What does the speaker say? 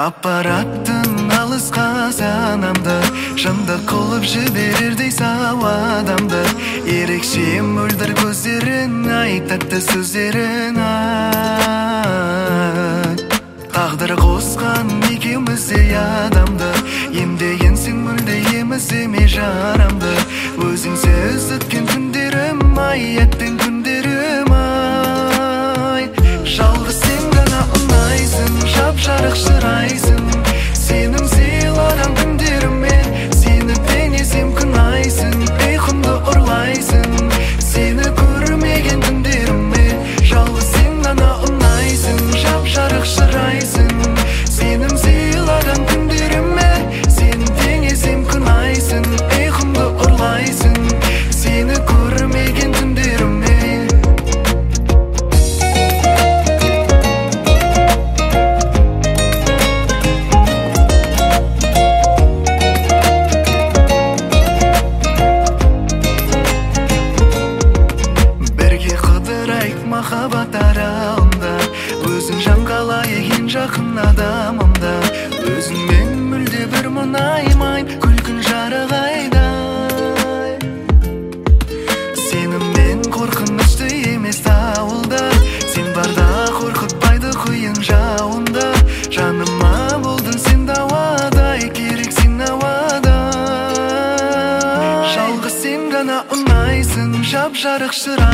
Аппараттың алысқа санамды шындық қылып жіберердей сау адамды. Ерекше мөлдір көздерің, айтады сөздерің, тағдыр қосқан екеуміздей адамды. Емдегенсің мүлде емізіме жарамды. Өзіңсіз өткен күндерім, ай еттің күндерім, ай. Жалғыз сен ғана ұнайсың, жап-жарық шырайсың. Сенің сыйлаған күндеріме сені денесем күн айсың. Ұйқымды ұрлайсың, сені көрмеген күндеріме. Жалғыз сен ғана ұнайсың, жап-жарық шырайсың. Сенің сыйлаған күндеріме сені денесем күн айсың. Ұйқымды ұрлайсың, сені көрмеген күндеріме. Махаббат аралында өзің жан қалайық ең жақын адамымда. Өзіңмен мүлде бір мұнаймайм, күлкін жарық айдай. Сенімнен қорқынышты емес ауылда, сен барда қорқытпайды құйын жауында. Жаныма болдың сен дауадай, керек сен ауада. Жалғыз сен ғана ұнайсың, жап-жарық шыра